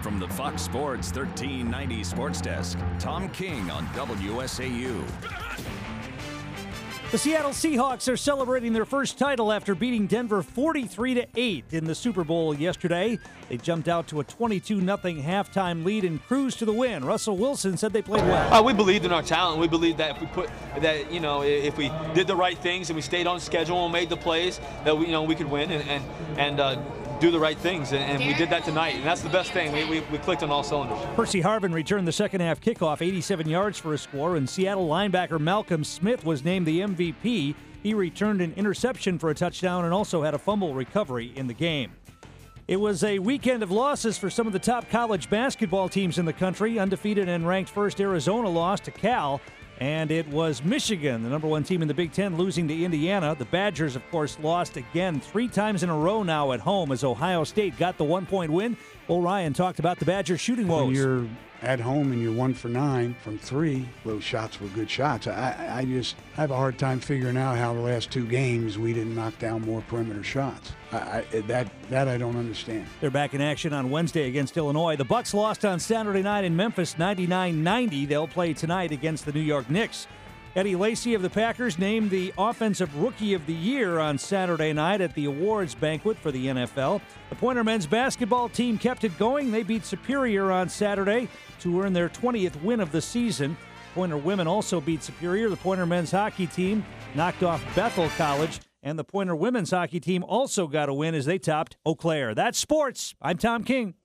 From the Fox Sports 1390 Sports Desk, Tom King on WSAU. The Seattle Seahawks are celebrating their first title after beating Denver 43-8 in the Super Bowl yesterday. They jumped out to a 22-0 halftime lead and cruised to the win. Russell Wilson said they played well. We believed in our talent. We believed that if we did the right things and we stayed on schedule and made the plays, that we could win and do the right things, and we did that tonight, and that's the best thing. We clicked on all cylinders. Percy Harvin returned the second half kickoff, 87 yards for a score, and Seattle linebacker Malcolm Smith was named the MVP. He returned an interception for a touchdown and also had a fumble recovery in the game. It was a weekend of losses for some of the top college basketball teams in the country. Undefeated and ranked first Arizona lost to Cal. And it was Michigan, the number one team in the Big Ten, losing to Indiana. The Badgers, of course, lost again 3 times in a row now at home as Ohio State got the 1-point win. Well, Ryan talked about the Badgers shooting woes. When you're at home and you're 1 for 9 from 3, those shots were good shots. I just have a hard time figuring out how the last 2 games we didn't knock down more perimeter shots. That I don't understand. They're back in action on Wednesday against Illinois. The Bucks lost on Saturday night in Memphis, 99-90. They'll play tonight against the New York Knicks. Eddie Lacy of the Packers named the Offensive Rookie of the Year on Saturday night at the awards banquet for the NFL. The Pointer men's basketball team kept it going. They beat Superior on Saturday to earn their 20th win of the season. Pointer women also beat Superior. The Pointer men's hockey team knocked off Bethel College, and the Pointer women's hockey team also got a win as they topped Eau Claire. That's sports. I'm Tom King.